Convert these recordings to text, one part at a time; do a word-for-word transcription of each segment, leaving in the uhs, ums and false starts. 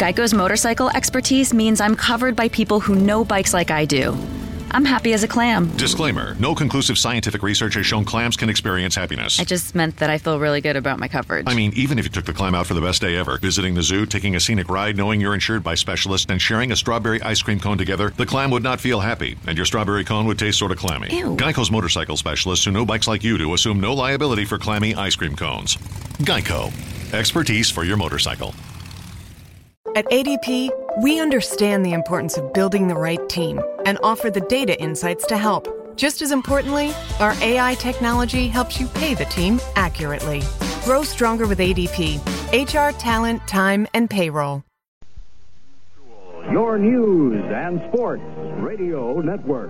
Geico's motorcycle expertise means I'm covered by people who know bikes like I do. I'm happy as a clam. Disclaimer. No conclusive scientific research has shown clams can experience happiness. I just meant that I feel really good about my coverage. I mean, even if you took the clam out for the best day ever, visiting the zoo, taking a scenic ride, knowing you're insured by specialists, and sharing a strawberry ice cream cone together, the clam would not feel happy, and your strawberry cone would taste sort of clammy. Ew. Geico's motorcycle specialists who know bikes like you do assume no liability for clammy ice cream cones. Geico. Expertise for your motorcycle. At A D P, we understand the importance of building the right team and offer the data insights to help. Just as importantly, our A I technology helps you pay the team accurately. Grow stronger with A D P. H R, talent, time, and payroll. Your news and sports radio network.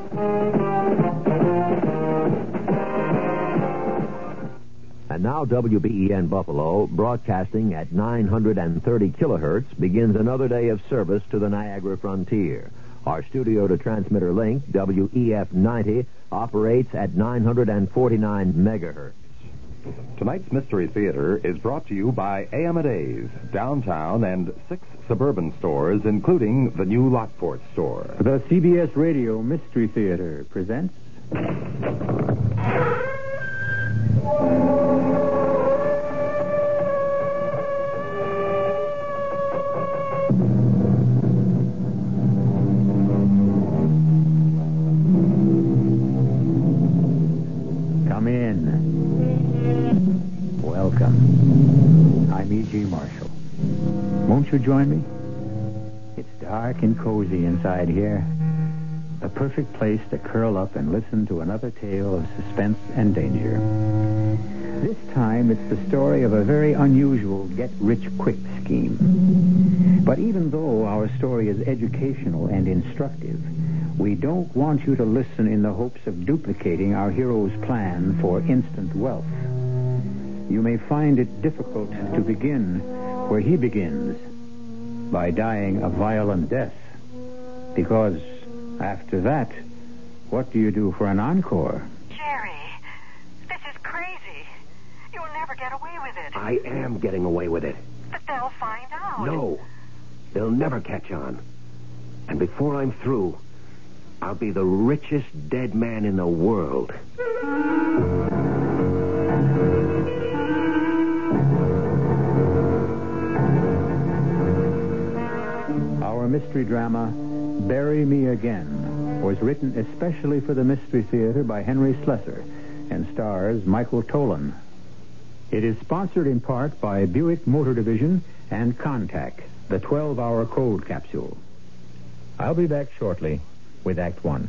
And now W B E N Buffalo, broadcasting at nine hundred thirty kilohertz, begins another day of service to the Niagara frontier. Our studio-to-transmitter link, W E F ninety, operates at nine hundred forty-nine megahertz. Tonight's Mystery Theater is brought to you by Amadeus, downtown and six suburban stores, including the new Lockport store. The C B S Radio Mystery Theater presents... Come in. Welcome. I'm E G. Marshall. Won't you join me? It's dark and cozy inside here. The perfect place to curl up and listen to another tale of suspense and danger. This time, it's the story of a very unusual get-rich-quick scheme. But even though our story is educational and instructive, we don't want you to listen in the hopes of duplicating our hero's plan for instant wealth. You may find it difficult to begin where he begins, by dying a violent death. Because after that, what do you do for an encore? Jerry, this is crazy. You'll never get away with it. I am getting away with it. But they'll find out. No. They'll never catch on. And before I'm through, I'll be the richest dead man in the world. Our mystery drama, Bury Me Again, was written especially for the Mystery Theater by Henry Slesser and stars Michael Tolan. It is sponsored in part by Buick Motor Division and Contact, the twelve-hour cold capsule. I'll be back shortly with Act One.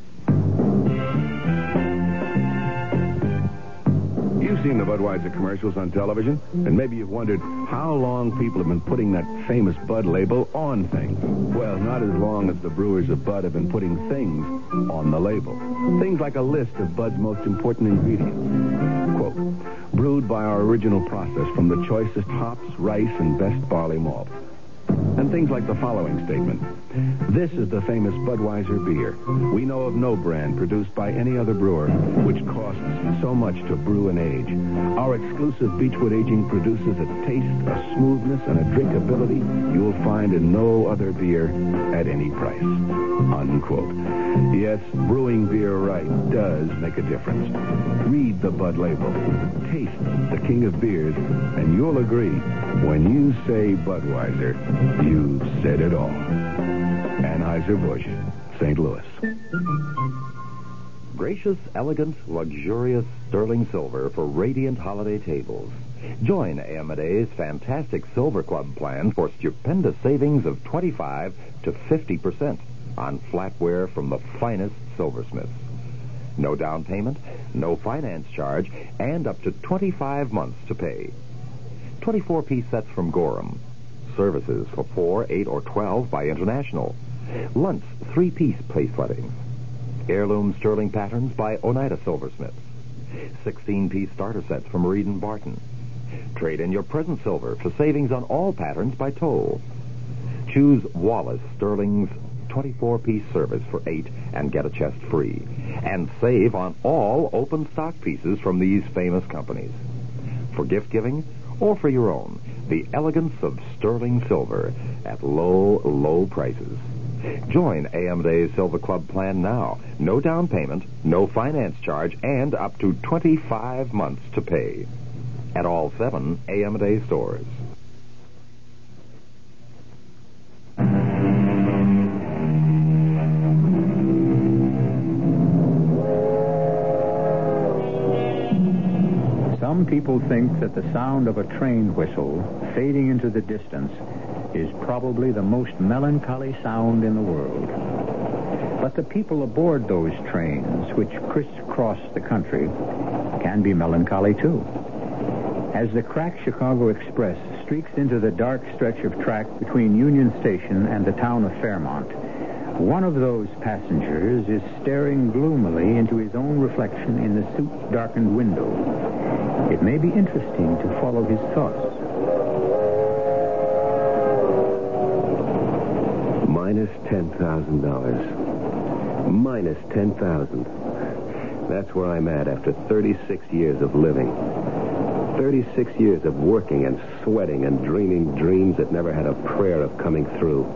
You've seen the Budweiser commercials on television, and maybe you've wondered how long people have been putting that famous Bud label on things. Well, not as long as the brewers of Bud have been putting things on the label. Things like a list of Bud's most important ingredients. Quote, brewed by our original process from the choicest hops, rice, and best barley malt. And things like the following statement. This is the famous Budweiser beer. We know of no brand produced by any other brewer which costs so much to brew and age. Our exclusive Beechwood aging produces a taste, a smoothness, and a drinkability you will find in no other beer at any price. Unquote. Yes, brewing beer right does make a difference. Read the Bud label. Taste the king of beers, and you'll agree, when you say Budweiser, you've said it all. Anheuser-Busch, Saint Louis. Gracious, elegant, luxurious sterling silver for radiant holiday tables. Join Amadeus' fantastic Silver Club plan for stupendous savings of twenty-five to fifty percent on flatware from the finest silversmiths. No down payment, no finance charge, and up to twenty-five months to pay. twenty-four piece sets from Gorham. Services for four, eight, or twelve by International. Luntz three-piece place lettings. Heirloom sterling patterns by Oneida Silversmiths. sixteen-piece starter sets from Reed and Barton. Trade in your present silver for savings on all patterns by Toll. Choose Wallace Sterling's twenty-four piece service for eight and get a chest free. And save on all open stock pieces from these famous companies. For gift giving or for your own, The elegance of sterling silver at low, low prices. Join A M and A's Silver Club plan now. No down payment, no finance charge, and up to twenty-five months to pay. At all seven A M and A stores. Some people think that the sound of a train whistle fading into the distance is probably the most melancholy sound in the world. But the people aboard those trains, which crisscross the country, can be melancholy too. As the cracked Chicago Express streaks into the dark stretch of track between Union Station and the town of Fairmont, one of those passengers is staring gloomily into his own reflection in the soot-darkened window. It may be interesting to follow his thoughts. Minus ten thousand dollars. Minus ten thousand dollars. That's where I'm at after thirty-six years of living. thirty-six years of working and sweating and dreaming dreams that never had a prayer of coming through.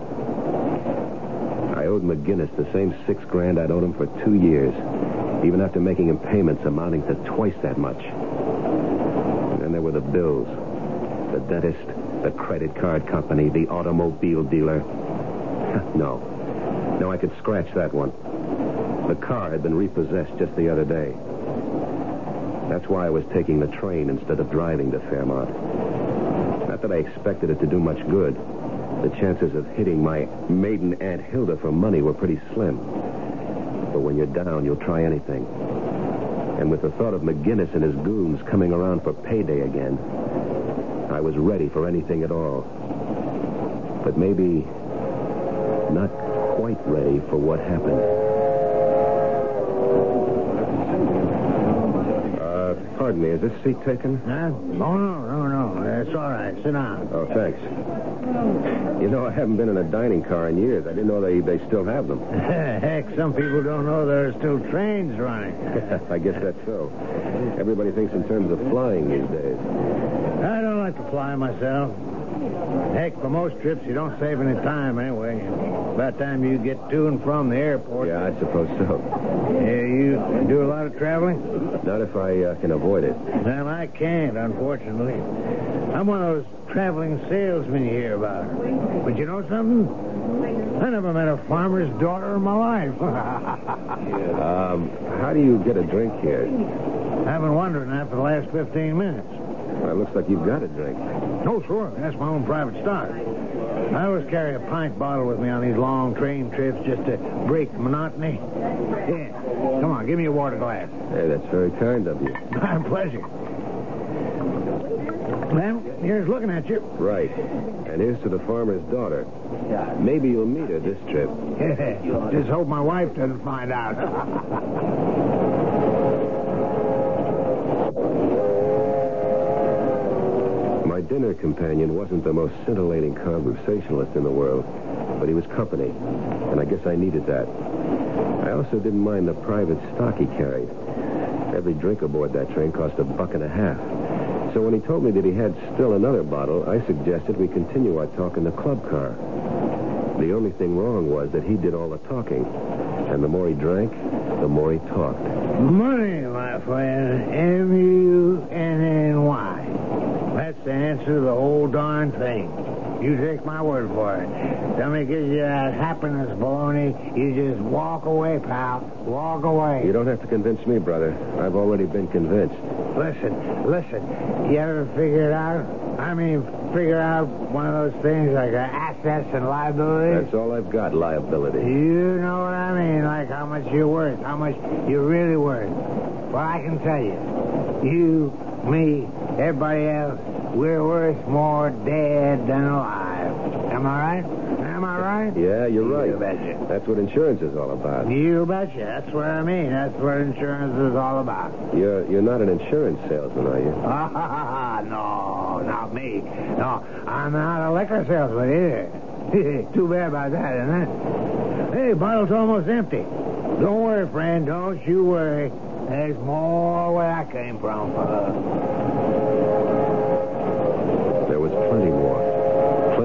I owed McGinnis the same six grand I'd owed him for two years, even after making him payments amounting to twice that much. And then there were the bills. The dentist, the credit card company, the automobile dealer. No. No, I could scratch that one. The car had been repossessed just the other day. That's why I was taking the train instead of driving to Fairmont. Not that I expected it to do much good. The chances of hitting my maiden Aunt Hilda for money were pretty slim. But when you're down, you'll try anything. And with the thought of McGinnis and his goons coming around for payday again, I was ready for anything at all. But maybe not quite ready for what happened. Uh, pardon me, is this seat taken? Huh? Oh, no, no, no. That's all right. Sit down. Oh, thanks. You know, I haven't been in a dining car in years. I didn't know they, they still have them. Heck, some people don't know there are still trains running. I guess that's so. Everybody thinks in terms of flying these days. I don't like to fly myself. Heck, for most trips, you don't save any time anyway. By the time you get to and from the airport... Yeah, I suppose so. Yeah, you do a lot of traveling? Not if I uh, can avoid it. Well, I can't, unfortunately. I'm one of those traveling salesmen you hear about. But you know something? I never met a farmer's daughter in my life. um, how do you get a drink here? I've been wondering that for the last fifteen minutes. Well, it looks like you've got a drink. Oh, sure. That's my own private stock. I always carry a pint bottle with me on these long train trips just to break the monotony. Yeah. Come on, give me a water glass. Hey, that's very kind of you. My pleasure. Well, here's looking at you. Right. And here's to the farmer's daughter. Maybe you'll meet her this trip. Yeah. Just hope my wife doesn't find out. My dinner companion wasn't the most scintillating conversationalist in the world, but he was company, and I guess I needed that. I also didn't mind the private stock he carried. Every drink aboard that train cost a buck and a half. So when he told me that he had still another bottle, I suggested we continue our talk in the club car. The only thing wrong was that he did all the talking, and the more he drank, the more he talked. Money, my friend. M U N N Y. That's the answer to the whole darn thing. You take my word for it. Somebody gives you that happiness baloney, you just walk away, pal. Walk away. You don't have to convince me, brother. I've already been convinced. Listen, listen. You ever figure it out? I mean, figure out one of those things like uh, assets and liabilities? That's all I've got, liability. You know what I mean, like how much you're worth, how much you're really worth. Well, I can tell you, you, me, everybody else, we're worth more dead than alive. Am I right? Am I right? Yeah, you're right. You betcha. That's what insurance is all about. You betcha. That's what I mean. That's what insurance is all about. You're you're not an insurance salesman, are you? Ah, no, not me. No, I'm not a liquor salesman either. Too bad about that, isn't it? Hey, bottle's almost empty. Don't worry, friend. Don't you worry. There's more where I came from, fella. There was plenty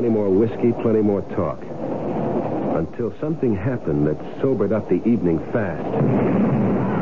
plenty more whiskey, plenty more talk. Until something happened that sobered up the evening fast.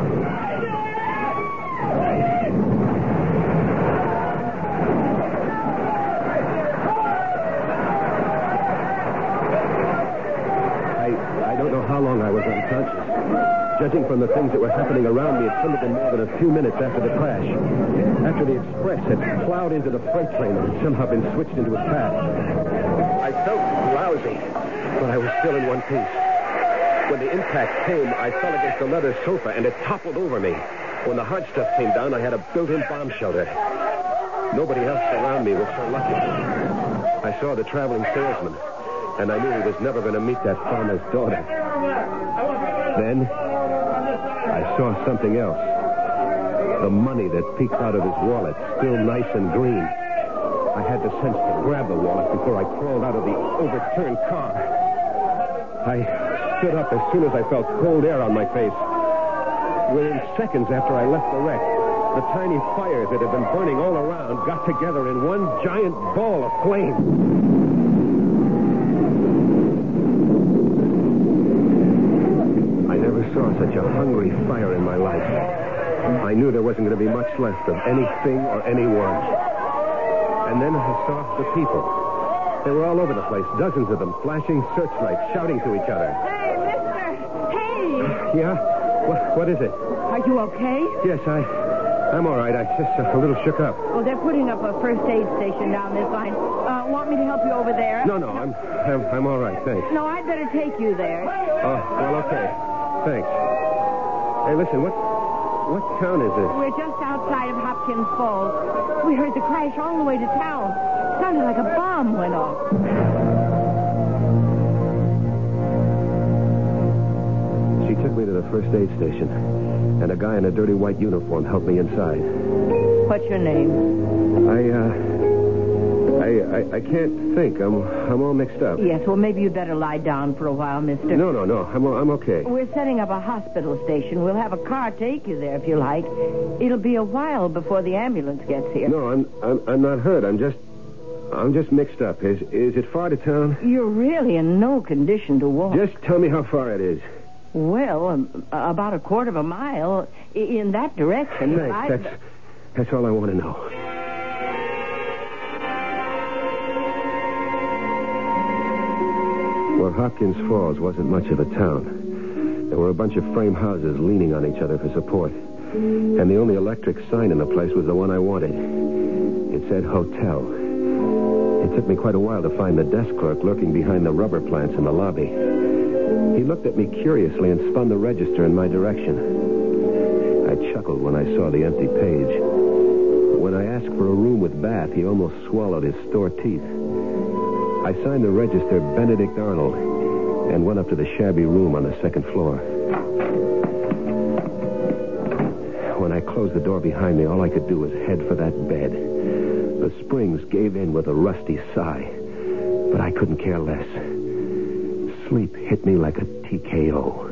Judging from the things that were happening around me, it couldn't have been more than a few minutes after the crash. After the express had plowed into the freight train and had somehow been switched into its path. I felt lousy, but I was still in one piece. When the impact came, I fell against a leather sofa, and it toppled over me. When the hard stuff came down, I had a built-in bomb shelter. Nobody else around me was so lucky. I saw the traveling salesman, and I knew he was never going to meet that farmer's daughter. Then I saw something else. The money that peeked out of his wallet, still nice and green. I had the sense to grab the wallet before I crawled out of the overturned car. I stood up as soon as I felt cold air on my face. Within seconds after I left the wreck, the tiny fires that had been burning all around got together in one giant ball of flame. Saw such a hungry fire in my life. I knew there wasn't going to be much left of anything or anyone. And then I saw the people. They were all over the place, dozens of them, flashing searchlights, shouting to each other. Hey, mister! Hey! Yeah? What, what is it? Are you okay? Yes, I... I'm all right. I'm just uh, a little shook up. Well, they're putting up a first aid station down this line. Uh, want me to help you over there? No, no, I'm, I'm, I'm all right, thanks. No, I'd better take you there. Oh, well, okay. Thanks. Hey, listen, what what town is this? We're just outside of Hopkins Falls. We heard the crash all the way to town. Sounded like a bomb went off. She took me to the first aid station, and a guy in a dirty white uniform helped me inside. What's your name? I, uh... I, I, I can't think. I'm I'm all mixed up. Yes, well, maybe you'd better lie down for a while, mister. No, no, no. I'm I'm okay. We're setting up a hospital station. We'll have a car take you there if you like. It'll be a while before the ambulance gets here. No, I'm I'm, I'm not hurt. I'm just I'm just mixed up. Is is it far to town? You're really in no condition to walk. Just tell me how far it is. Well, um, about a quarter of a mile in that direction. Thanks. I... That's that's all I want to know. Well, Hopkins Falls wasn't much of a town. There were a bunch of frame houses leaning on each other for support. And the only electric sign in the place was the one I wanted. It said hotel. It took me quite a while to find the desk clerk lurking behind the rubber plants in the lobby. He looked at me curiously and spun the register in my direction. I chuckled when I saw the empty page. When I asked for a room with bath, he almost swallowed his store teeth. I signed the register Benedict Arnold and went up to the shabby room on the second floor. When I closed the door behind me, all I could do was head for that bed. The springs gave in with a rusty sigh, but I couldn't care less. Sleep hit me like a T K O.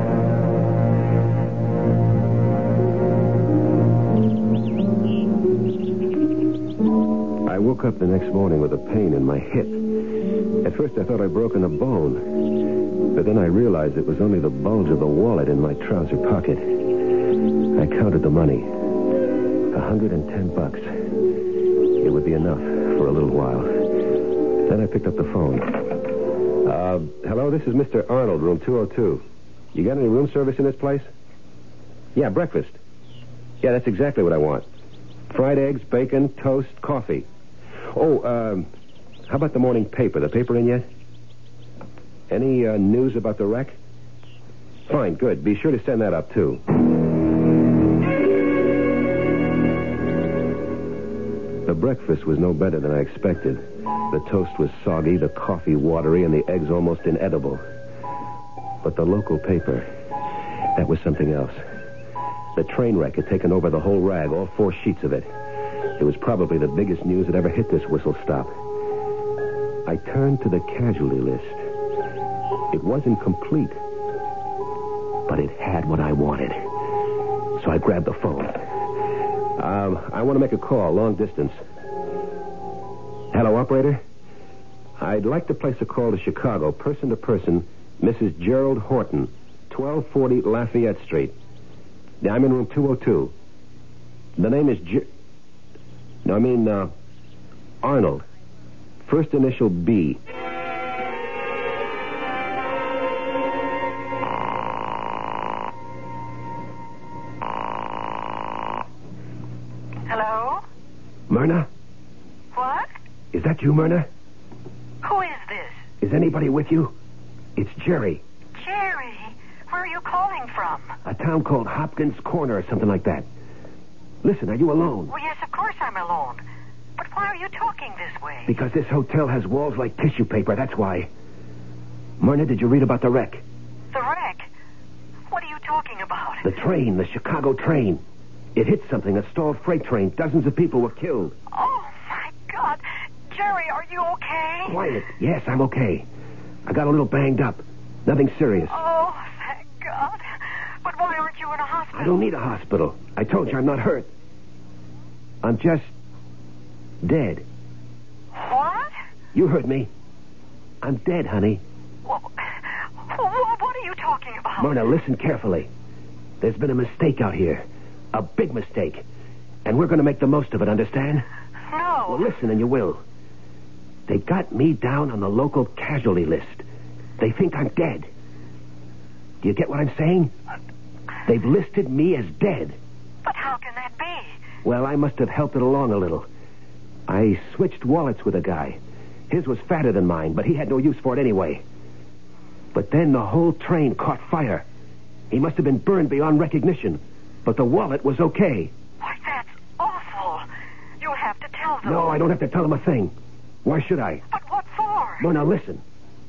I woke up the next morning with a pain in my hip. At first I thought I'd broken a bone, but then I realized it was only the bulge of the wallet in my trouser pocket. I counted the money. A hundred and ten bucks. It would be enough for a little while. Then I picked up the phone. Uh, hello, this is Mister Arnold, room two oh two. You got any room service in this place? Yeah, breakfast. Yeah, that's exactly what I want. Fried eggs, bacon, toast, coffee. Oh, um, how about the morning paper? The paper in yet? Any uh, news about the wreck? Fine, good. Be sure to send that up, too. The breakfast was no better than I expected. The toast was soggy, the coffee watery, and the eggs almost inedible. But the local paper, that was something else. The train wreck had taken over the whole rag, all four sheets of it. It was probably the biggest news that ever hit this whistle stop. I turned to the casualty list. It wasn't complete, but it had what I wanted. So I grabbed the phone. Um, I want to make a call, long distance. Hello, operator? I'd like to place a call to Chicago, person to person, Missus Gerald Horton, twelve forty Lafayette Street. Yeah, I'm in room two oh two. The name is Ger... No, I mean, uh, Arnold. First initial B. Hello? Myrna? What? Is that you, Myrna? Who is this? Is anybody with you? It's Jerry. Jerry? Where are you calling from? A town called Hopkins Corner or something like that. Listen, are you alone? Well, yes, of course I'm alone. But why are you talking this way? Because this hotel has walls like tissue paper, that's why. Myrna, did you read about the wreck? The wreck? What are you talking about? The train, the Chicago train. It hit something, a stalled freight train. Dozens of people were killed. Oh, my God. Jerry, are you okay? Quiet. Yes, I'm okay. I got a little banged up. Nothing serious. Oh, thank God. But why aren't you in a hospital? I don't need a hospital. I told you I'm not hurt. I'm just dead. What? You heard me. I'm dead, honey. Well, what are you talking about? Myrna, listen carefully. There's been a mistake out here. A big mistake. And we're going to make the most of it, understand? No. Well, listen and you will. They got me down on the local casualty list. They think I'm dead. Do you get what I'm saying? They've listed me as dead. But how can that be? Well, I must have helped it along a little. I switched wallets with a guy. His was fatter than mine, but he had no use for it anyway. But then the whole train caught fire. He must have been burned beyond recognition. But the wallet was okay. Why, that's awful. You'll have to tell them. No, I don't have to tell them a thing. Why should I? But what for? Well, now listen.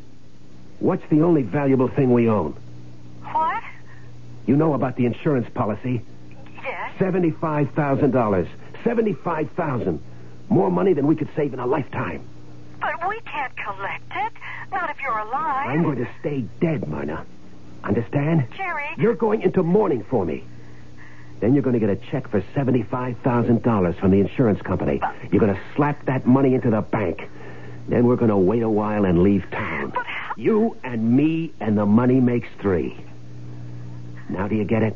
What's the only valuable thing we own? What? You know about the insurance policy? Yes. seventy-five thousand dollars. seventy-five thousand dollars. More money than we could save in a lifetime. But we can't collect it. Not if you're alive. I'm going to stay dead, Myrna. Understand? Jerry. You're going into mourning for me. Then you're going to get a check for seventy-five thousand dollars from the insurance company. You're going to slap that money into the bank. Then we're going to wait a while and leave town. But how... You and me and the money makes three. Now do you get it?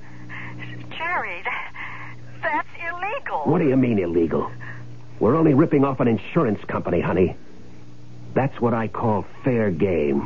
Jerry, that, that's illegal. What do you mean illegal? We're only ripping off an insurance company, honey. That's what I call fair game.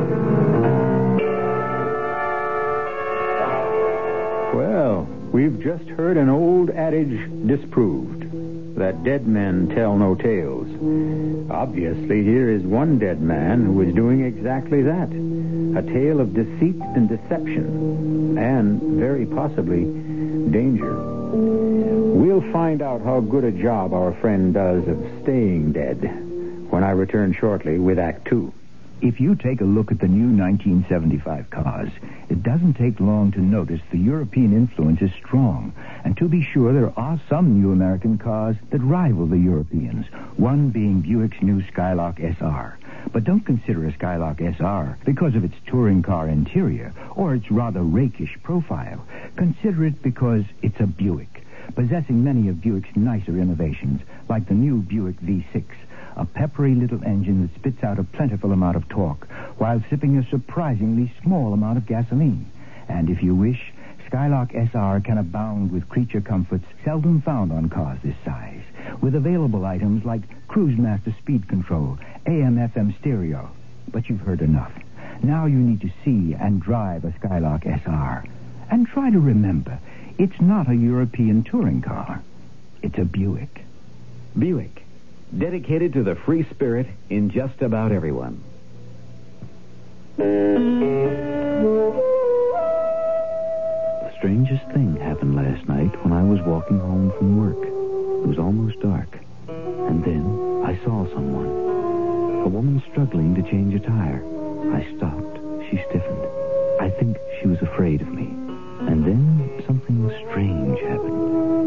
Well, we've just heard an old adage disproved, that dead men tell no tales. Obviously, here is one dead man who is doing exactly that. A tale of deceit and deception, and very possibly danger. We'll find out how good a job our friend does of staying dead when I return shortly with Act Two. If you take a look at the new nineteen seventy-five cars, it doesn't take long to notice the European influence is strong. And to be sure, there are some new American cars that rival the Europeans, one being Buick's new Skylark S R. But don't consider a Skylark S R because of its touring car interior or its rather rakish profile. Consider it because it's a Buick, possessing many of Buick's nicer innovations, like the new Buick V six. A peppery little engine that spits out a plentiful amount of torque while sipping a surprisingly small amount of gasoline. And if you wish, Skylark S R can abound with creature comforts seldom found on cars this size, with available items like Cruise Master speed control, A M F M stereo. But you've heard enough. Now you need to see and drive a Skylark S R. And try to remember, it's not a European touring car. It's a Buick. Buick. Dedicated to the free spirit in just about everyone. The strangest thing happened last night when I was walking home from work. It was almost dark. And then I saw someone. A woman struggling to change a tire. I stopped. She stiffened. I think she was afraid of me. And then something strange happened.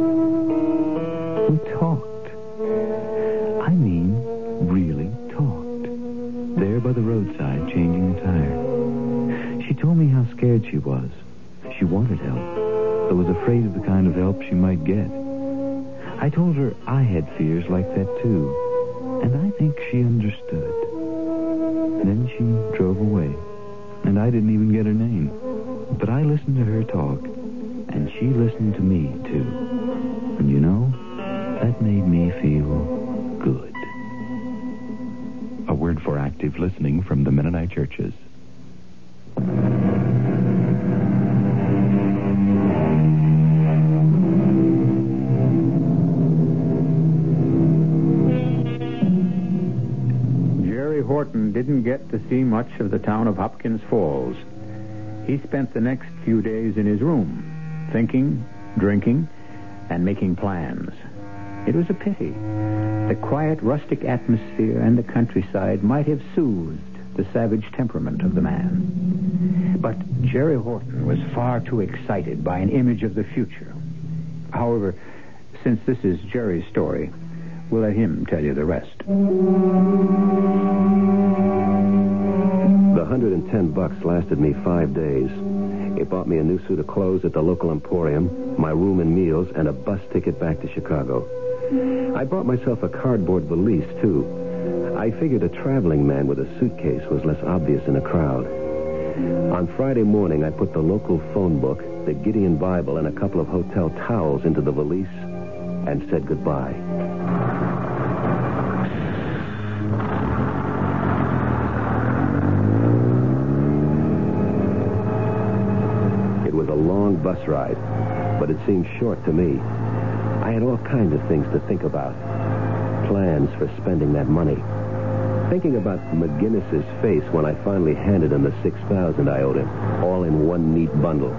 We talked. I mean, really talked. There by the roadside, changing the tire. She told me how scared she was. She wanted help, but was afraid of the kind of help she might get. I told her I had fears like that, too. And I think she understood. Then she drove away, and I didn't even get her name. But I listened to her talk, and she listened to me, too. And you know, that made me feel good. A word for active listening from the Mennonite churches. Jerry Horton didn't get to see much of the town of Hopkins Falls. He spent the next few days in his room, thinking, drinking, and making plans. It was a pity. The quiet, rustic atmosphere and the countryside might have soothed the savage temperament of the man. But Jerry Horton was far too excited by an image of the future. However, since this is Jerry's story, we'll let him tell you the rest. The one hundred ten bucks lasted me five days. It bought me a new suit of clothes at the local emporium, my room and meals, and a bus ticket back to Chicago. I bought myself a cardboard valise, too. I figured a traveling man with a suitcase was less obvious in a crowd. On Friday morning, I put the local phone book, the Gideon Bible, and a couple of hotel towels into the valise and said goodbye. It was a long bus ride, but it seemed short to me. I had all kinds of things to think about. Plans for spending that money. Thinking about McGinnis's face when I finally handed him the six thousand dollars I owed him, all in one neat bundle.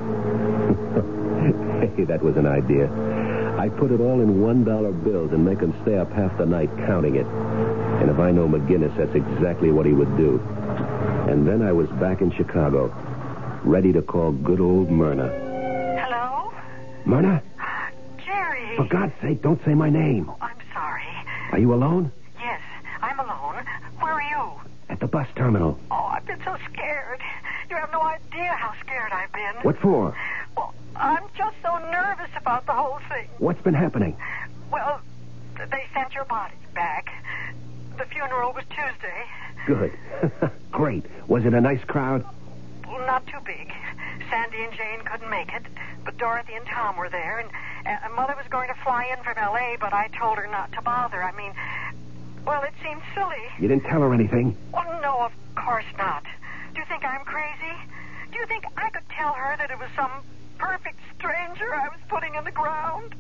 Hey, that was an idea. I'd put it all in one dollar bills and make him stay up half the night counting it. And if I know McGinnis, that's exactly what he would do. And then I was back in Chicago, ready to call good old Myrna. Hello? Myrna? Jerry. For God's sake, don't say my name. Oh, I'm sorry. Are you alone? Yes, I'm alone. Where are you? At the bus terminal. Oh, I've been so scared. You have no idea how scared I've been. What for? Well, I'm just so nervous about the whole thing. What's been happening? Well, they sent your body back. The funeral was Tuesday. Good. Great. Was it a nice crowd? Well, not too big. Sandy and Jane couldn't make it, but Dorothy and Tom were there, and uh, Mother was going to fly in from L A, but I told her not to bother. I mean, well, it seemed silly. You didn't tell her anything? Well, no, of course not. Do you think I'm crazy? Do you think I could tell her that it was some perfect stranger I was putting in the ground?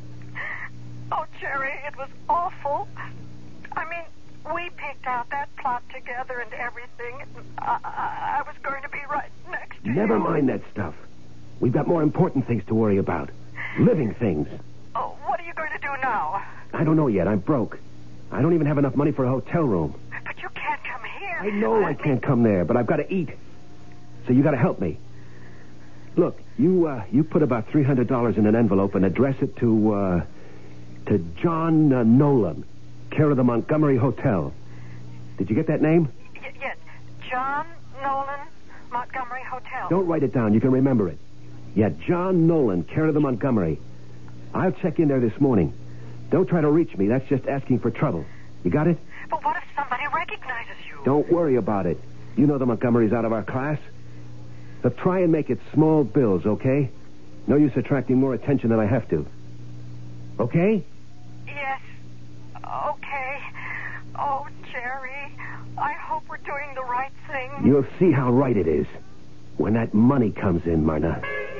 Oh, Jerry, it was awful. I mean, we picked out that plot together and everything. I, I, I was going to be right next to you. Never mind that stuff. We've got more important things to worry about. Living things. Oh, what are you going to do now? I don't know yet. I'm broke. I don't even have enough money for a hotel room. But you can't come here. I know I, I can't come there, but I've got to eat. So you got to help me. Look, you uh, you put about three hundred dollars in an envelope and address it to, uh, to John uh, Nolan, care of the Montgomery Hotel. Did you get that name? Y- yes. John Nolan, Montgomery Hotel. Don't write it down. You can remember it. Yeah, John Nolan, care of the Montgomery. I'll check in there this morning. Don't try to reach me. That's just asking for trouble. You got it? But what if somebody recognizes you? Don't worry about it. You know the Montgomerys out of our class. But try and make it small bills, okay? No use attracting more attention than I have to. Okay? Yes. Okay. Oh, Jerry, I hope we're doing the right thing. You'll see how right it is when that money comes in, Myrna.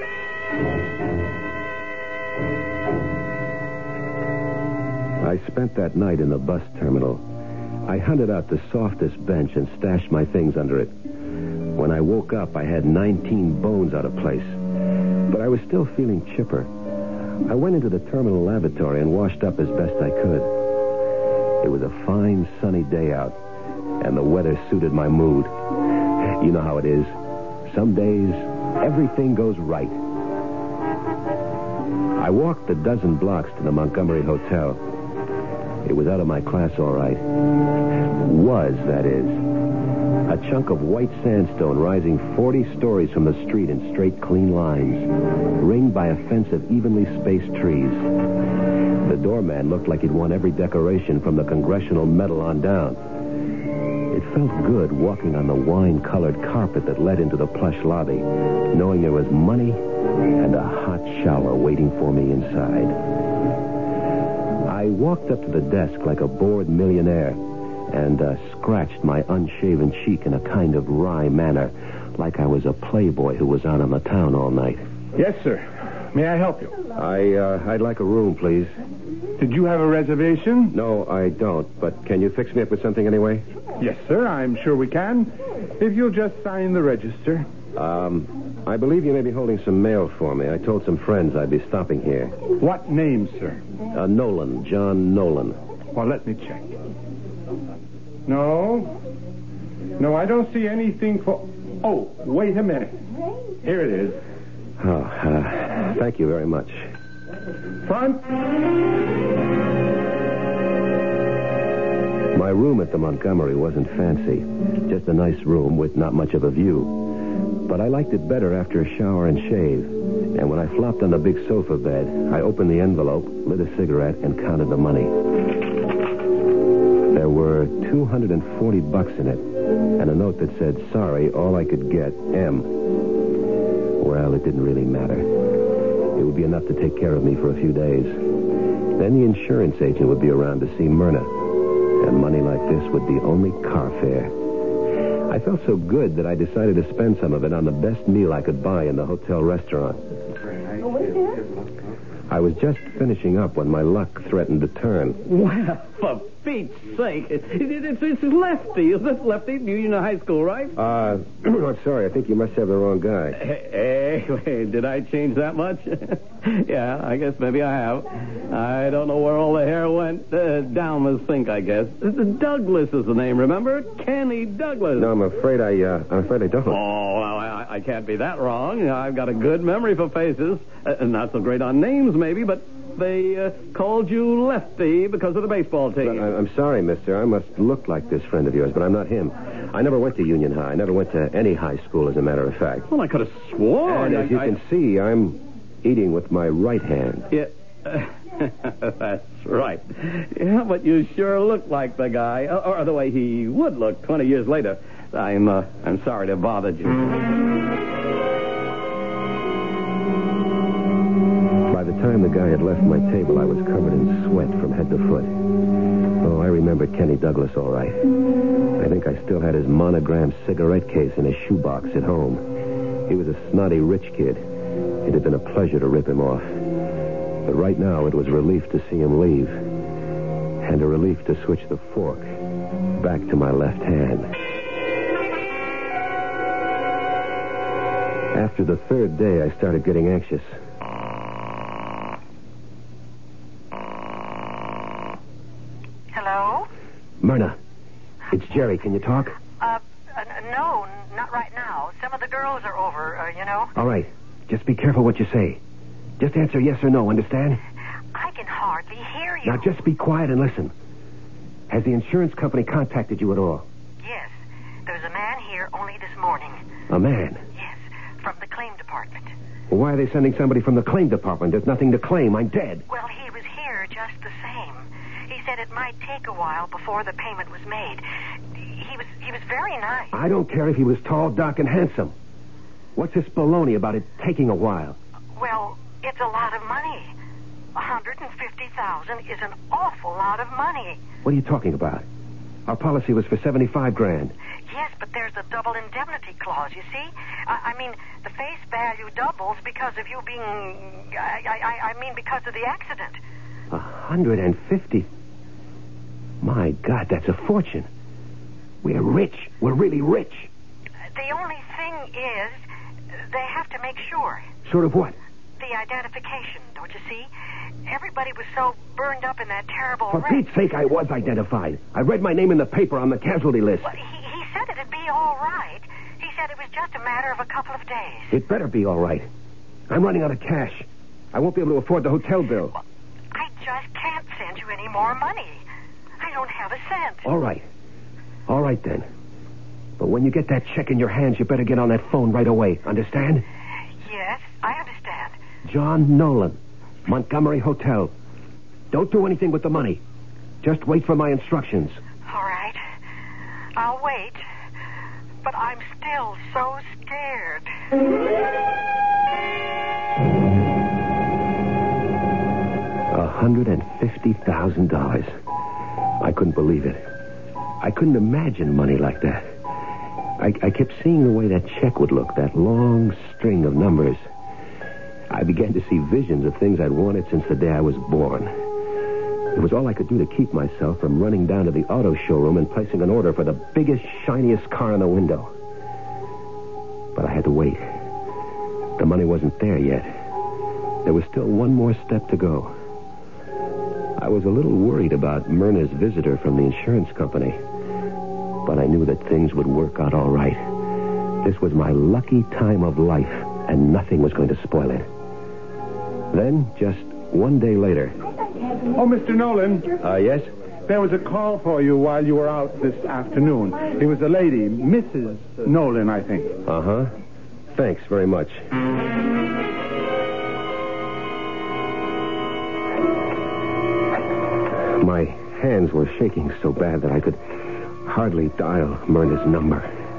I spent that night in the bus terminal. I hunted out the softest bench and stashed my things under it. When I woke up, I had nineteen bones out of place. But I was still feeling chipper. I went into the terminal lavatory and washed up as best I could. It was a fine, sunny day out, and the weather suited my mood. You know how it is. Some days, everything goes right. I walked a dozen blocks to the Montgomery Hotel. It was out of my class, all right. Was, that is. A chunk of white sandstone rising forty stories from the street in straight, clean lines, ringed by a fence of evenly spaced trees. The doorman looked like he'd won every decoration from the Congressional Medal on down. It felt good walking on the wine-colored carpet that led into the plush lobby, knowing there was money and a hot shower waiting for me inside. I walked up to the desk like a bored millionaire and uh, scratched my unshaven cheek in a kind of wry manner, like I was a playboy who was out on the town all night. Yes, sir. May I help you? I, uh, I'd like a room, please. Did you have a reservation? No, I don't, but can you fix me up with something anyway? Yes, sir, I'm sure we can. If you'll just sign the register. Um, I believe you may be holding some mail for me. I told some friends I'd be stopping here. What name, sir? Uh, Nolan, John Nolan. Well, let me check. No. No, I don't see anything for... Oh, wait a minute. Here it is. Oh, uh, thank you very much. Front. My room at the Montgomery wasn't fancy. Just a nice room with not much of a view. But I liked it better after a shower and shave. And when I flopped on the big sofa bed, I opened the envelope, lit a cigarette, and counted the money. There were two hundred forty bucks in it, and a note that said, sorry, all I could get, M. Well, it didn't really matter. It would be enough to take care of me for a few days. Then the insurance agent would be around to see Myrna, and money like this would be only car fare. I felt so good that I decided to spend some of it on the best meal I could buy in the hotel restaurant. I was just finishing up when my luck threatened to turn. Well, for Pete's sake. It, it, it's, it's Lefty. Is this Lefty? Union High School, right? Uh, I'm sorry. I think you must have the wrong guy. Hey, hey, did I change that much? Yeah, I guess maybe I have. I don't know where all the hair went. Uh, down the sink, I guess. Douglas is the name, remember? Kenny Douglas. No, I'm afraid I, uh, I'm afraid I don't. Oh, well, I, I can't be that wrong. I've got a good memory for faces. Uh, not so great on names, maybe, but they uh, called you Lefty because of the baseball team. Well, I'm sorry, mister. I must look like this friend of yours, but I'm not him. I never went to Union High. I never went to any high school, as a matter of fact. Well, I could have sworn. And as I, you I... can see, I'm eating with my right hand. Yeah. That's right. Yeah, but you sure look like the guy, or, or the way he would look twenty years later. I'm, uh, I'm sorry to bother you. By the time the guy had left my table, I was covered in sweat from head to foot. Oh, I remember Kenny Douglas all right. I think I still had his monogrammed cigarette case in his shoebox at home. He was a snotty rich kid. It had been a pleasure to rip him off. But right now, it was relief to see him leave. And a relief to switch the fork back to my left hand. After the third day, I started getting anxious. Hello? Myrna, it's Jerry. Can you talk? Uh, uh, no, not right now. Some of the girls are over, uh, you know. All right. Just be careful what you say. Just answer yes or no, understand? I can hardly hear you. Now just be quiet and listen. Has the insurance company contacted you at all? Yes. There's a man here only this morning. A man? Yes, from the claim department. Well, why are they sending somebody from the claim department? There's nothing to claim. I'm dead. Well, he was here just the same. He said it might take a while before the payment was made. He was he was very nice. I don't care if he was tall, dark, and handsome. What's this baloney about it taking a while? Well, it's a lot of money. one hundred fifty thousand dollars is an awful lot of money. What are you talking about? Our policy was for seventy-five grand. Yes, but there's a double indemnity clause, you see? I, I mean, the face value doubles because of you being... I, I, I mean, because of the accident. A hundred and fifty? My God, that's a fortune. We're rich. We're really rich. The only thing is, they have to make sure. Sort of what? The identification, don't you see? Everybody was so burned up in that terrible For wreck. Pete's sake, I was identified. I read my name in the paper on the casualty list. Well, he, he said it'd be all right. He said it was just a matter of a couple of days. It better be all right. I'm running out of cash. I won't be able to afford the hotel bill. Well, I just can't send you any more money. I don't have a cent. All right. All right, then. But when you get that check in your hands, you better get on that phone right away. Understand? Yes, I understand. John Nolan, Montgomery Hotel. Don't do anything with the money. Just wait for my instructions. All right. I'll wait. But I'm still so scared. A hundred and fifty thousand dollars. I couldn't believe it. I couldn't imagine money like that. I, I kept seeing the way that check would look, that long string of numbers. I began to see visions of things I'd wanted since the day I was born. It was all I could do to keep myself from running down to the auto showroom and placing an order for the biggest, shiniest car in the window. But I had to wait. The money wasn't there yet. There was still one more step to go. I was a little worried about Myrna's visitor from the insurance company, but I knew that things would work out all right. This was my lucky time of life, and nothing was going to spoil it. Then, just one day later... Oh, Mister Nolan. Uh, yes? There was a call for you while you were out this afternoon. It was a lady, Missus Nolan, I think. Uh-huh. Thanks very much. My hands were shaking so bad that I could hardly dial Myrna's number.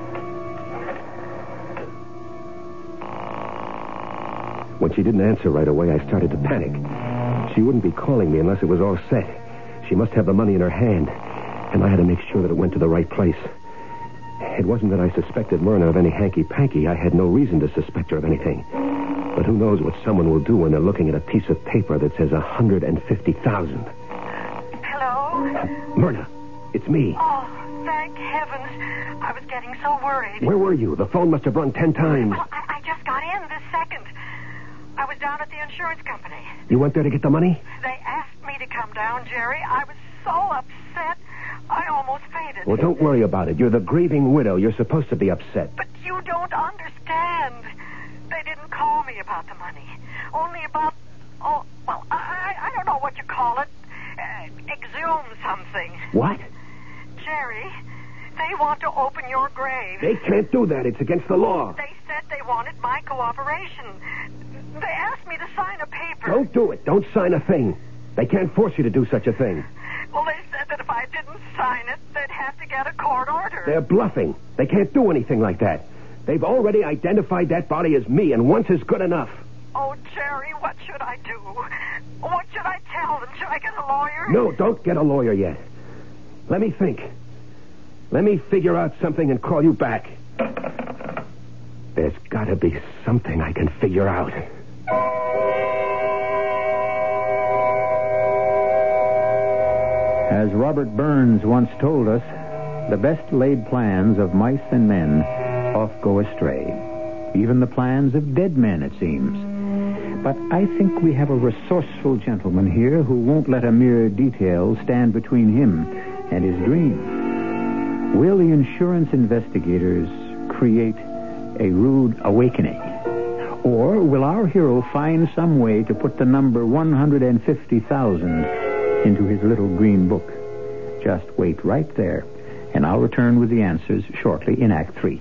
When she didn't answer right away, I started to panic. She wouldn't be calling me unless it was all set. She must have the money in her hand, and I had to make sure that it went to the right place. It wasn't that I suspected Myrna of any hanky-panky. I had no reason to suspect her of anything. But who knows what someone will do when they're looking at a piece of paper that says one hundred fifty thousand dollars. Hello? Myrna, it's me. Oh, thank heavens. I was getting so worried. Where were you? The phone must have rung ten times. Well, I, I just got in this second. I was down at the insurance company. You went there to get the money? They asked me to come down, Jerry. I was so upset, I almost fainted. Well, don't worry about it. You're the grieving widow. You're supposed to be upset. But you don't understand. They didn't call me about the money. Only about, oh, well, I, I don't know what you call it. Uh, exhume something. What? Jerry, they want to open your grave. They can't do that. It's against the law. They said they wanted my cooperation. They asked me to sign a paper. Don't do it. Don't sign a thing. They can't force you to do such a thing. Well, they said that if I didn't sign it, they'd have to get a court order. They're bluffing. They can't do anything like that. They've already identified that body as me, and once is good enough. Oh, Jerry, what should I do? What should I tell them? Should I get a lawyer? No, don't get a lawyer yet. Let me think. Let me figure out something and call you back. There's got to be something I can figure out. As Robert Burns once told us, the best laid plans of mice and men oft go astray. Even the plans of dead men, it seems. But I think we have a resourceful gentleman here who won't let a mere detail stand between him and his dream. Will the insurance investigators create a rude awakening? Or will our hero find some way to put the number one hundred fifty thousand into his little green book? Just wait right there, and I'll return with the answers shortly in Act Three.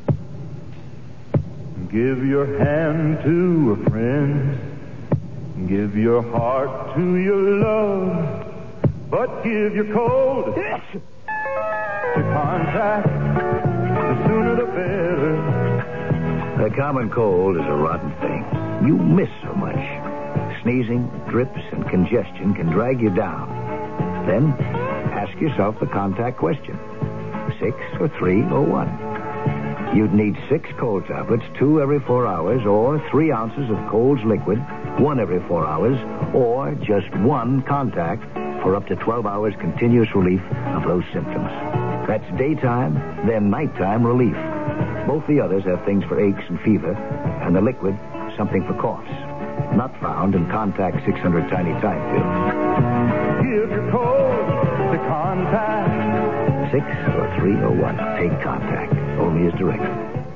Give your hand to a friend. Give your heart to your love. But give your cold to contact. The sooner the better. The common cold is a rotten thing. You miss so much. Sneezing, drips, and congestion can drag you down. Then, ask yourself the contact question. Six or three or one? You'd need six cold tablets, two every four hours, or three ounces of Cold's liquid, one every four hours, or just one contact for up to twelve hours continuous relief of those symptoms. That's daytime, then nighttime relief. Both the others have things for aches and fever, and the liquid, something for coughs. Not found in Contact six hundred Tiny Time pills. Give your cold to contact. Six or three or one. Take Contact. Only as directed.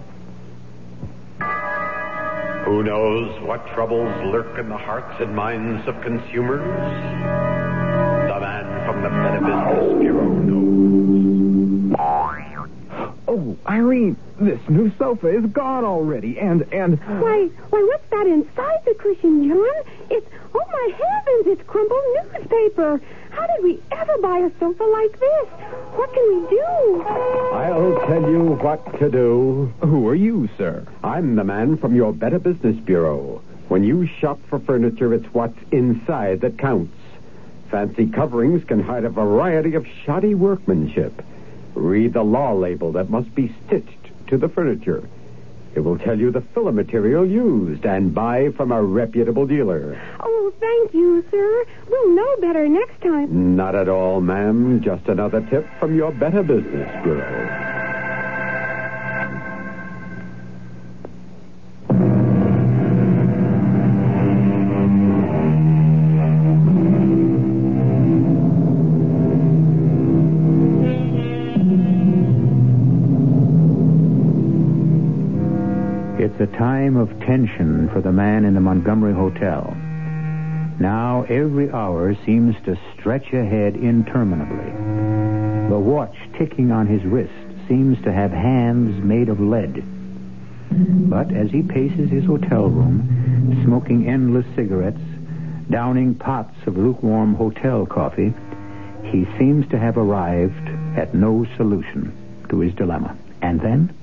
Who knows what troubles lurk in the hearts and minds of consumers? The man from the Better Business Bureau knows. Oh, Irene, this new sofa is gone already, and, and... Why, why, what's that inside the cushion, John? It's, oh, my heavens, it's crumpled newspaper. How did we ever buy a sofa like this? What can we do? I'll tell you what to do. Who are you, sir? I'm the man from your Better Business Bureau. When you shop for furniture, it's what's inside that counts. Fancy coverings can hide a variety of shoddy workmanship. Read the law label that must be stitched to the furniture. It will tell you the filler material used, and buy from a reputable dealer. Oh, thank you, sir. We'll know better next time. Not at all, ma'am. Just another tip from your Better Business Bureau. It's a time of tension for the man in the Montgomery Hotel. Now every hour seems to stretch ahead interminably. The watch ticking on his wrist seems to have hands made of lead. But as he paces his hotel room, smoking endless cigarettes, downing pots of lukewarm hotel coffee, he seems to have arrived at no solution to his dilemma. And then...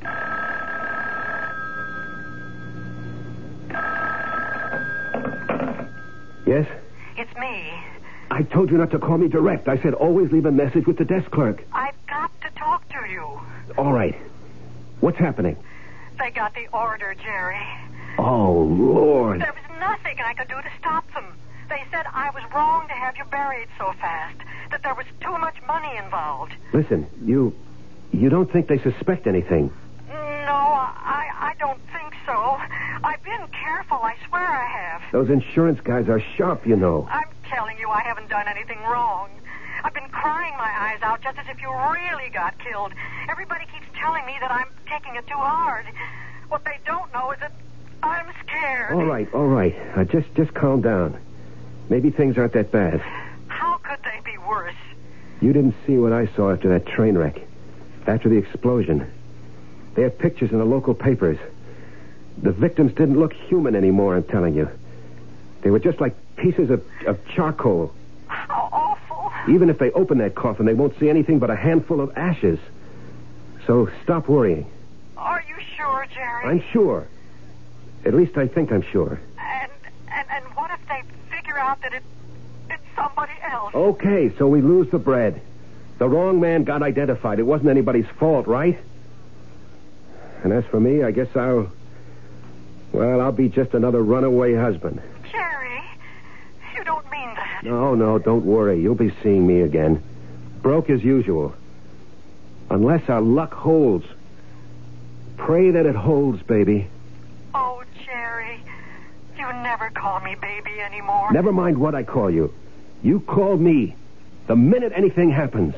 Yes? It's me. I told you not to call me direct. I said always leave a message with the desk clerk. I've got to talk to you. All right. What's happening? They got the order, Jerry. Oh, Lord. There was nothing I could do to stop them. They said I was wrong to have you buried so fast, that there was too much money involved. Listen, you... you don't think they suspect anything? No, I, I don't think so. I've been careful, I swear I have. Those insurance guys are sharp, you know. I'm telling you, I haven't done anything wrong. I've been crying my eyes out just as if you really got killed. Everybody keeps telling me that I'm taking it too hard. What they don't know is that I'm scared. All right, all right. Uh, just, just calm down. Maybe things aren't that bad. How could they be worse? You didn't see what I saw after that train wreck. After the explosion. They had pictures in the local papers. The victims didn't look human anymore, I'm telling you. They were just like pieces of, of charcoal. How awful. Even if they open that coffin, they won't see anything but a handful of ashes. So stop worrying. Are you sure, Jerry? I'm sure. At least I think I'm sure. And and, and what if they figure out that it, it's somebody else? Okay, so we lose the bread. The wrong man got identified. It wasn't anybody's fault, right? And as for me, I guess I'll... Well, I'll be just another runaway husband. Jerry, you don't mean that. No, no, don't worry. You'll be seeing me again. Broke as usual. Unless our luck holds. Pray that it holds, baby. Oh, Jerry, you never call me baby anymore. Never mind what I call you. You call me the minute anything happens.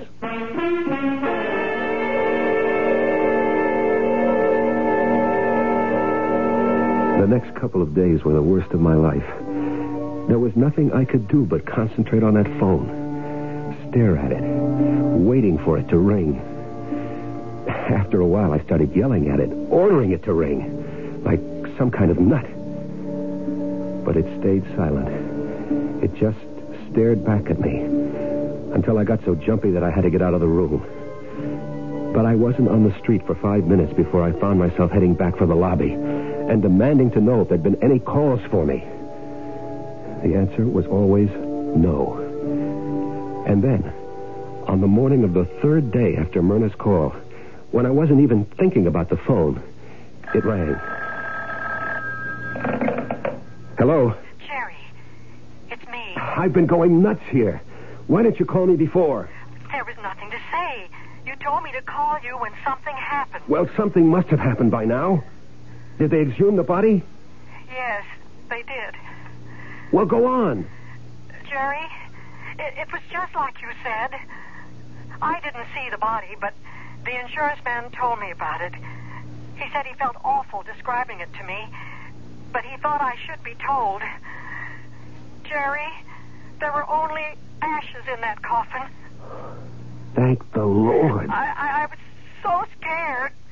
The next couple of days were the worst of my life. There was nothing I could do but concentrate on that phone. Stare at it, waiting for it to ring. After a while, I started yelling at it, ordering it to ring, like some kind of nut. But it stayed silent. It just stared back at me until I got so jumpy that I had to get out of the room. But I wasn't on the street for five minutes before I found myself heading back for the lobby and demanding to know if there'd been any calls for me. The answer was always no. And then, on the morning of the third day after Myrna's call, when I wasn't even thinking about the phone, it rang. Hello? Jerry, it's me. I've been going nuts here. Why didn't you call me before? There was nothing to say. You told me to call you when something happened. Well, something must have happened by now. Did they exhume the body? Yes, they did. Well, go on. Jerry, it, it was just like you said. I didn't see the body, but the insurance man told me about it. He said he felt awful describing it to me, but he thought I should be told. Jerry, there were only ashes in that coffin. Thank the Lord. I, I, I was so scared.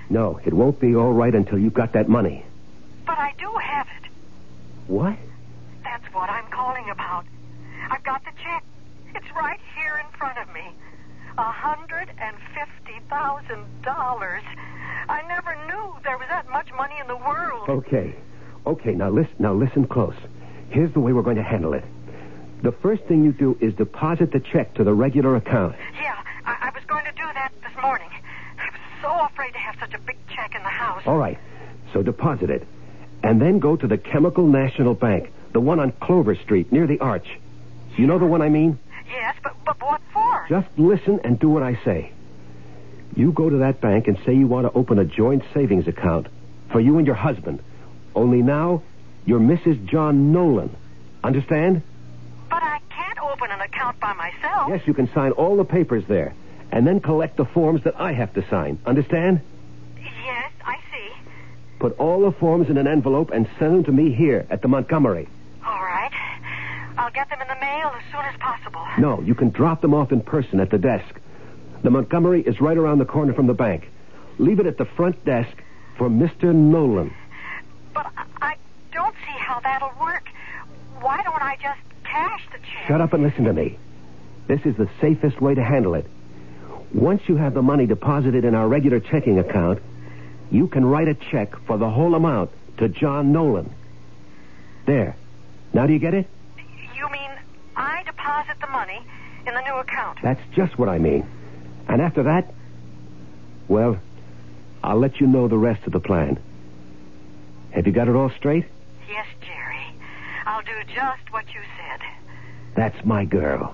No, it won't be all right until you've got that money. But I do have it. What? That's what I'm calling about. I've got the check. It's right here in front of me. A hundred and fifty thousand dollars. I never knew there was that much money in the world. Okay. Okay, now listen, now listen close. Here's the way we're going to handle it. The first thing you do is deposit the check to the regular account. Yeah, I, I was going to do that this morning. I was so afraid to have such a big check in the house. All right. So deposit it. And then go to the Chemical National Bank, the one on Clover Street, near the Arch. You know the one I mean? Yes, but, but what for? Just listen and do what I say. You go to that bank and say you want to open a joint savings account for you and your husband. Only now, you're Missus John Nolan. Understand? But I can't open an account by myself. Yes, you can sign all the papers there. And then collect the forms that I have to sign. Understand? Yes, I see. Put all the forms in an envelope and send them to me here at the Montgomery. All right. I'll get them in the mail as soon as possible. No, you can drop them off in person at the desk. The Montgomery is right around the corner from the bank. Leave it at the front desk for Mister Nolan. But I, I don't see how that'll work. Why don't I just cash the check? Shut up and listen to me. This is the safest way to handle it. Once you have the money deposited in our regular checking account, you can write a check for the whole amount to John Nolan. There. Now do you get it? You mean I deposit the money in the new account? That's just what I mean. And after that, well, I'll let you know the rest of the plan. Have you got it all straight? Yes, Jerry. I'll do just what you said. That's my girl.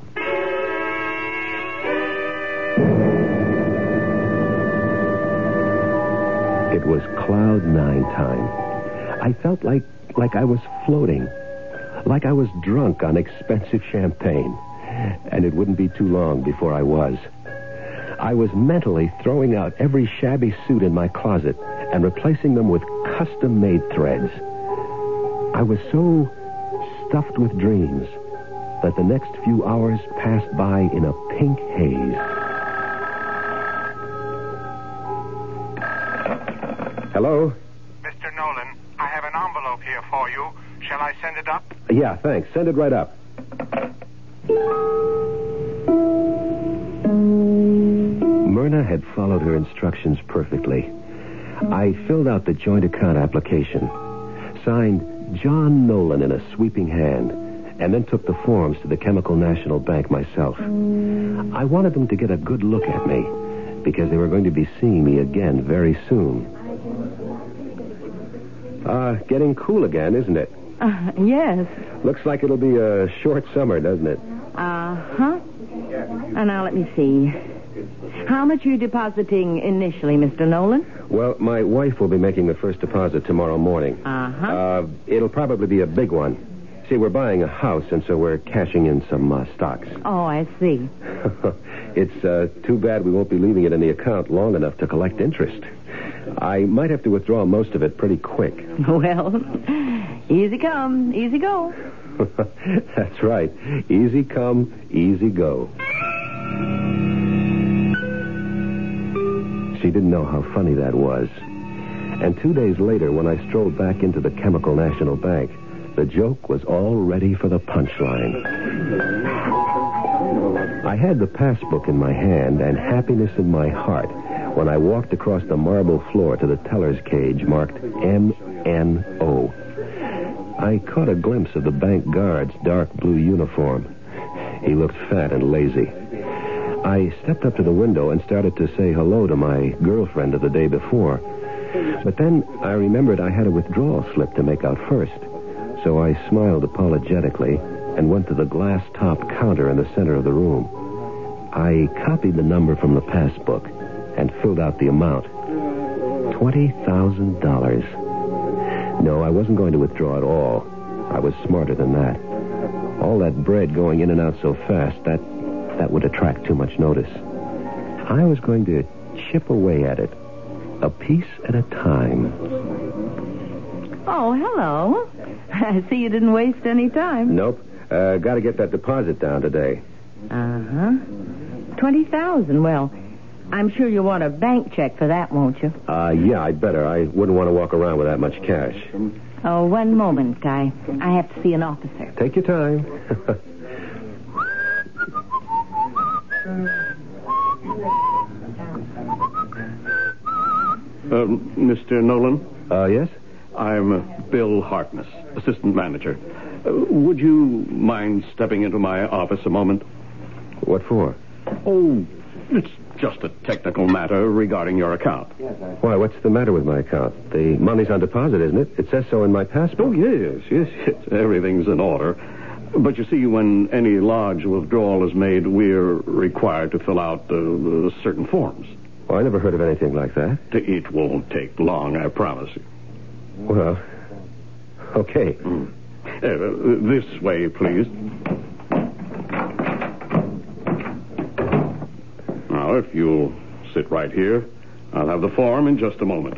It was cloud nine time. I felt like like I was floating, like I was drunk on expensive champagne. And it wouldn't be too long before I was. I was mentally throwing out every shabby suit in my closet and replacing them with custom-made threads. I was so stuffed with dreams that the next few hours passed by in a pink haze. Hello? Mister Nolan, I have an envelope here for you. Shall I send it up? Yeah, thanks. Send it right up. Myrna had followed her instructions perfectly. I filled out the joint account application, signed John Nolan in a sweeping hand, and then took the forms to the Chemical National Bank myself. I wanted them to get a good look at me, because they were going to be seeing me again very soon. Uh, getting cool again, isn't it? Uh, yes. Looks like it'll be a short summer, doesn't it? Uh-huh. Uh, now, let me see. How much are you depositing initially, Mister Nolan? Well, my wife will be making the first deposit tomorrow morning. Uh-huh. Uh, it'll probably be a big one. See, we're buying a house, and so we're cashing in some uh, stocks. Oh, I see. It's uh, too bad we won't be leaving it in the account long enough to collect interest. I might have to withdraw most of it pretty quick. Well, easy come, easy go. That's right. Easy come, easy go. She didn't know how funny that was. And two days later, when I strolled back into the Chemical National Bank, the joke was all ready for the punchline. I had the passbook in my hand and happiness in my heart when I walked across the marble floor to the teller's cage marked M N O. I caught a glimpse of the bank guard's dark blue uniform. He looked fat and lazy. I stepped up to the window and started to say hello to my girlfriend of the day before. But then I remembered I had a withdrawal slip to make out first. So I smiled apologetically and went to the glass-top counter in the center of the room. I copied the number from the passbook and filled out the amount. Twenty thousand dollars. No, I wasn't going to withdraw at all. I was smarter than that. All that bread going in and out so fast, that that would attract too much notice. I was going to chip away at it, a piece at a time. Oh, hello. I see you didn't waste any time. Nope. Uh, got to get that deposit down today. Uh-huh. Twenty thousand. Well, I'm sure you want a bank check for that, won't you? Uh, yeah, I'd better. I wouldn't want to walk around with that much cash. Oh, one moment, I, I have to see an officer. Take your time. Uh, Mister Nolan? Uh, yes? I'm uh, Bill Harkness, assistant manager. Uh, would you mind stepping into my office a moment? What for? Oh, it's just a technical matter regarding your account. Why, what's the matter with my account? The money's on deposit, isn't it? It says so in my passport. Oh, yes, yes, yes. Everything's in order. But you see, when any large withdrawal is made, we're required to fill out uh, uh, certain forms. Well, I never heard of anything like that. It won't take long, I promise you. Well, okay. Mm. Uh, this way, please. Now, if you'll sit right here, I'll have the form in just a moment.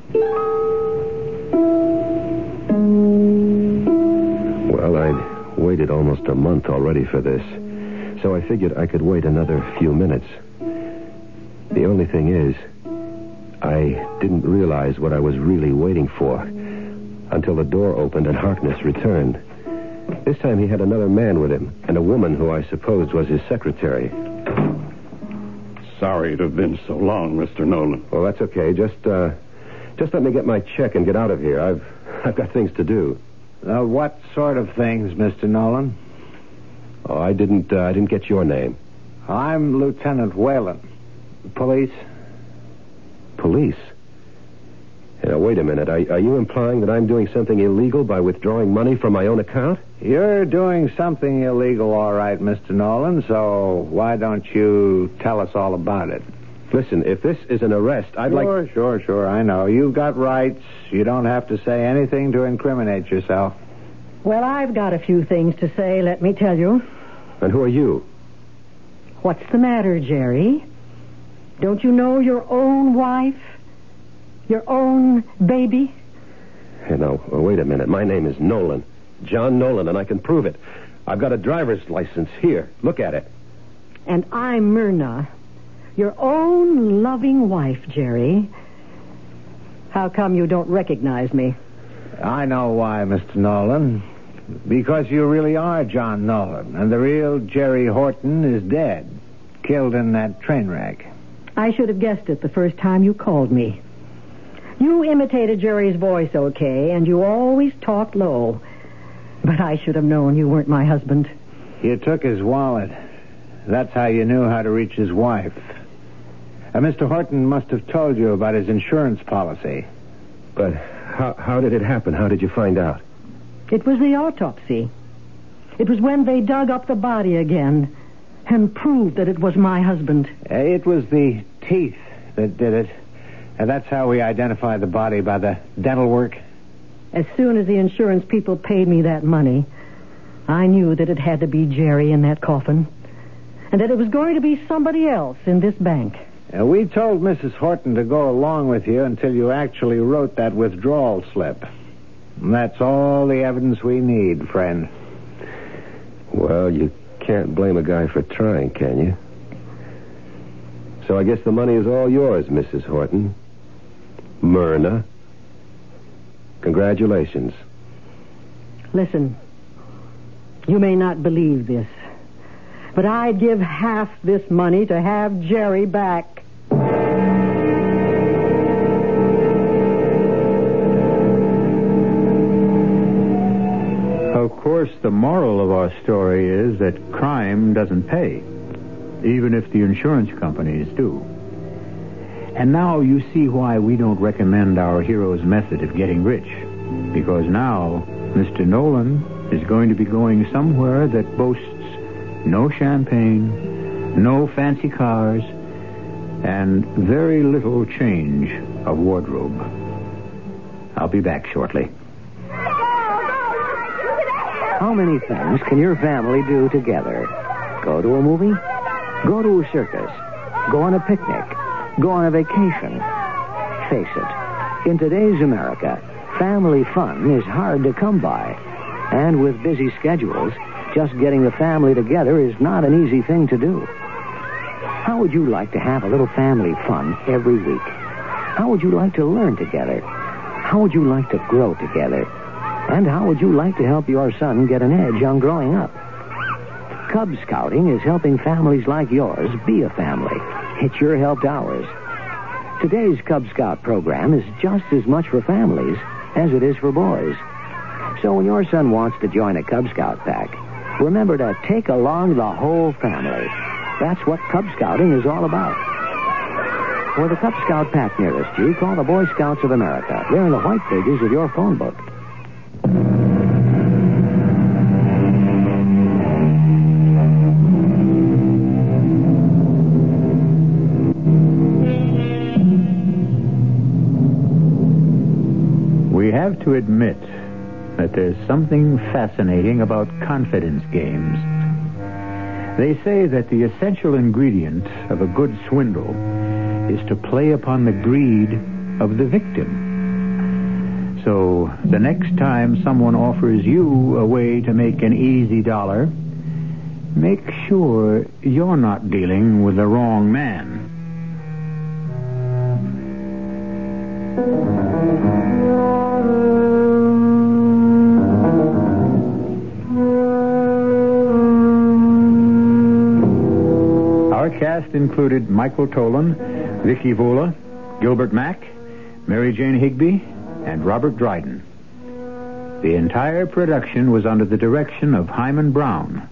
Well, I'd waited almost a month already for this, so I figured I could wait another few minutes. The only thing is, I didn't realize what I was really waiting for until the door opened and Harkness returned. This time he had another man with him, and a woman who I supposed was his secretary. Sorry to have been so long, Mister Nolan. Well, that's okay. Just, uh, just let me get my check and get out of here. I've, I've got things to do. Uh, what sort of things, Mister Nolan? Oh, I didn't, uh, I didn't get your name. I'm Lieutenant Whalen. Police? Police? Now, wait a minute. Are, are you implying that I'm doing something illegal by withdrawing money from my own account? You're doing something illegal, all right, Mister Nolan, so why don't you tell us all about it? Listen, if this is an arrest, I'd sure, like... Sure, sure, sure, I know. You've got rights. You don't have to say anything to incriminate yourself. Well, I've got a few things to say, let me tell you. And who are you? What's the matter, Jerry? Don't you know your own wife? Your own baby? You know, well, wait a minute. My name is Nolan. John Nolan, and I can prove it. I've got a driver's license here. Look at it. And I'm Myrna, your own loving wife, Jerry. How come you don't recognize me? I know why, Mister Nolan. Because you really are John Nolan, and the real Jerry Horton is dead, killed in that train wreck. I should have guessed it the first time you called me. You imitated Jerry's voice okay, and you always talked low. But I should have known you weren't my husband. You took his wallet. That's how you knew how to reach his wife. Uh, Mister Horton must have told you about his insurance policy. But how, how did it happen? How did you find out? It was the autopsy. It was when they dug up the body again and proved that it was my husband. Uh, it was the teeth that did it. And that's how we identified the body, by the dental work. As soon as the insurance people paid me that money, I knew that it had to be Jerry in that coffin, and that it was going to be somebody else in this bank. Uh, we told Missus Horton to go along with you until you actually wrote that withdrawal slip. And that's all the evidence we need, friend. Well, you can't blame a guy for trying, can you? So I guess the money is all yours, Missus Horton. Myrna. Congratulations. Listen, you may not believe this, but I'd give half this money to have Jerry back. Of course, the moral of our story is that crime doesn't pay, even if the insurance companies do. And now you see why we don't recommend our hero's method of getting rich. Because now, Mister Nolan is going to be going somewhere that boasts no champagne, no fancy cars, and very little change of wardrobe. I'll be back shortly. How many things can your family do together? Go to a movie? Go to a circus? Go on a picnic? Go on a vacation? Face it, in today's America, family fun is hard to come by. And with busy schedules, just getting the family together is not an easy thing to do. How would you like to have a little family fun every week? How would you like to learn together? How would you like to grow together? And how would you like to help your son get an edge on growing up? Cub Scouting is helping families like yours be a family. It sure helped ours. Today's Cub Scout program is just as much for families as it is for boys. So when your son wants to join a Cub Scout pack, remember to take along the whole family. That's what Cub Scouting is all about. For the Cub Scout pack nearest you, call the Boy Scouts of America. They're in the white pages of your phone book. We have to admit that there's something fascinating about confidence games. They say that the essential ingredient of a good swindle is to play upon the greed of the victim. So the next time someone offers you a way to make an easy dollar, make sure you're not dealing with the wrong man. Our cast included Michael Tolan, Vicky Vola, Gilbert Mack, Mary Jane Higby, and Robert Dryden. The entire production was under the direction of Hyman Brown.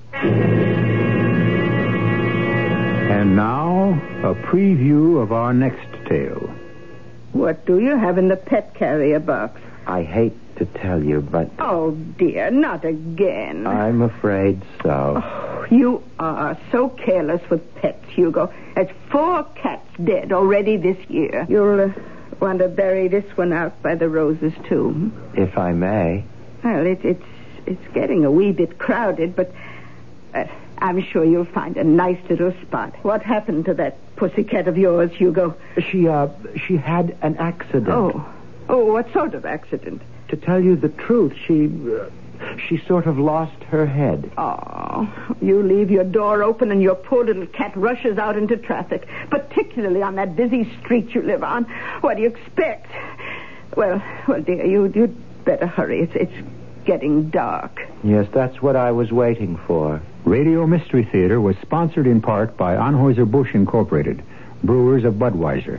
And now, a preview of our next tale. What do you have in the pet carrier box? I hate to tell you, but... Oh, dear, not again. I'm afraid so. Oh, you are so careless with pets, Hugo. There's four cats dead already this year. You'll uh, want to bury this one out by the roses, too. If I may. Well, it, it's it's getting a wee bit crowded, but uh, I'm sure you'll find a nice little spot. What happened to that pussycat of yours, Hugo? She, uh, she had an accident. Oh. Oh, what sort of accident? To tell you the truth, she... Uh, she sort of lost her head. Oh, you leave your door open and your poor little cat rushes out into traffic, particularly on that busy street you live on. What do you expect? Well, well, dear, you, you'd better hurry. It's, it's getting dark. Yes, that's what I was waiting for. Radio Mystery Theater was sponsored in part by Anheuser-Busch Incorporated, brewers of Budweiser.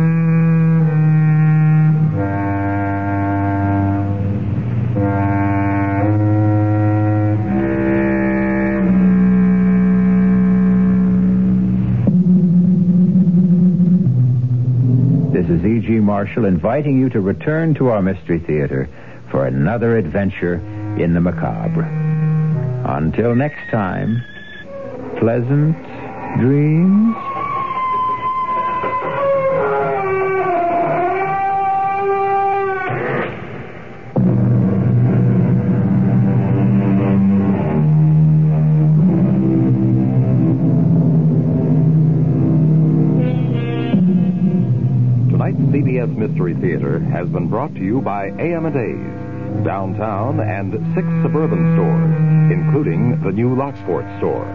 This is E G. Marshall inviting you to return to our Mystery Theater for another adventure in the macabre. Until next time, pleasant dreams. C B S Mystery Theater has been brought to you by A M and A's, downtown and six suburban stores, including the new Locksport store.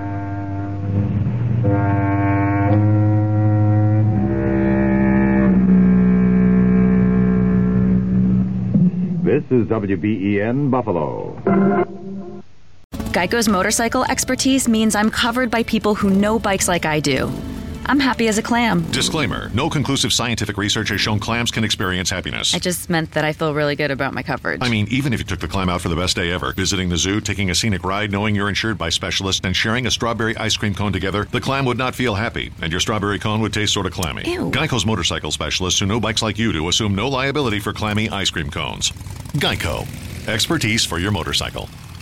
This is W B E N Buffalo. Geico's motorcycle expertise means I'm covered by people who know bikes like I do. I'm happy as a clam. Disclaimer. No conclusive scientific research has shown clams can experience happiness. I just meant that I feel really good about my coverage. I mean, even if you took the clam out for the best day ever, visiting the zoo, taking a scenic ride, knowing you're insured by specialists, and sharing a strawberry ice cream cone together, the clam would not feel happy, and your strawberry cone would taste sort of clammy. Ew. Geico's motorcycle specialists who know bikes like you do assume no liability for clammy ice cream cones. Geico. Expertise for your motorcycle.